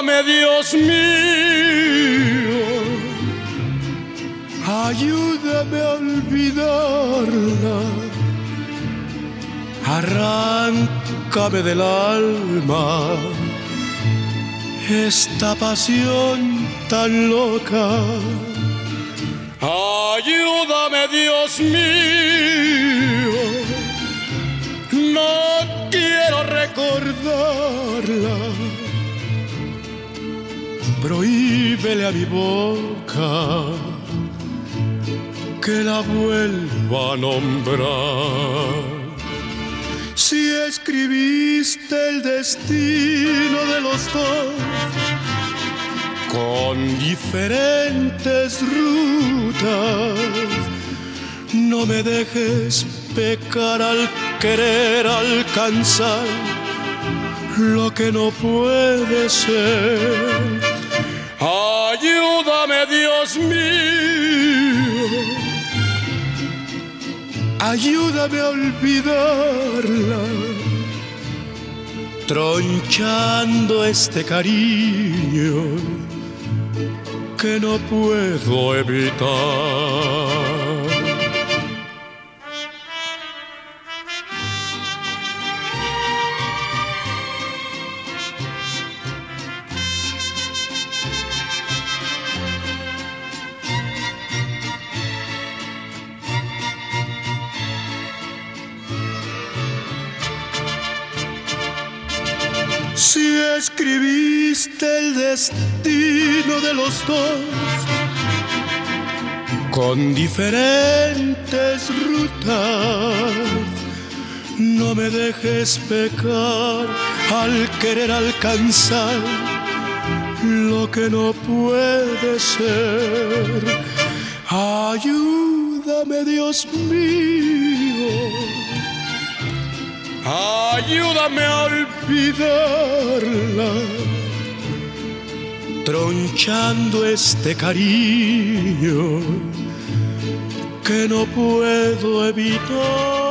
Ayúdame, Dios mío, ayúdame a olvidarla. Arráncame del alma esta pasión tan loca. Ayúdame, Dios mío, no quiero recordarla. Prohíbele a mi boca que la vuelva a nombrar. Si escribiste el destino de los dos con diferentes rutas, no me dejes pecar al querer alcanzar lo que no puede ser. Ayúdame, Dios mío, ayúdame a olvidarla, tronchando este cariño que no puedo evitar. Si escribiste el destino de los dos con diferentes rutas, no me dejes pecar al querer alcanzar lo que no puede ser. Ayúdame, Dios mío, ayúdame a olvidarla, tronchando este cariño que no puedo evitar.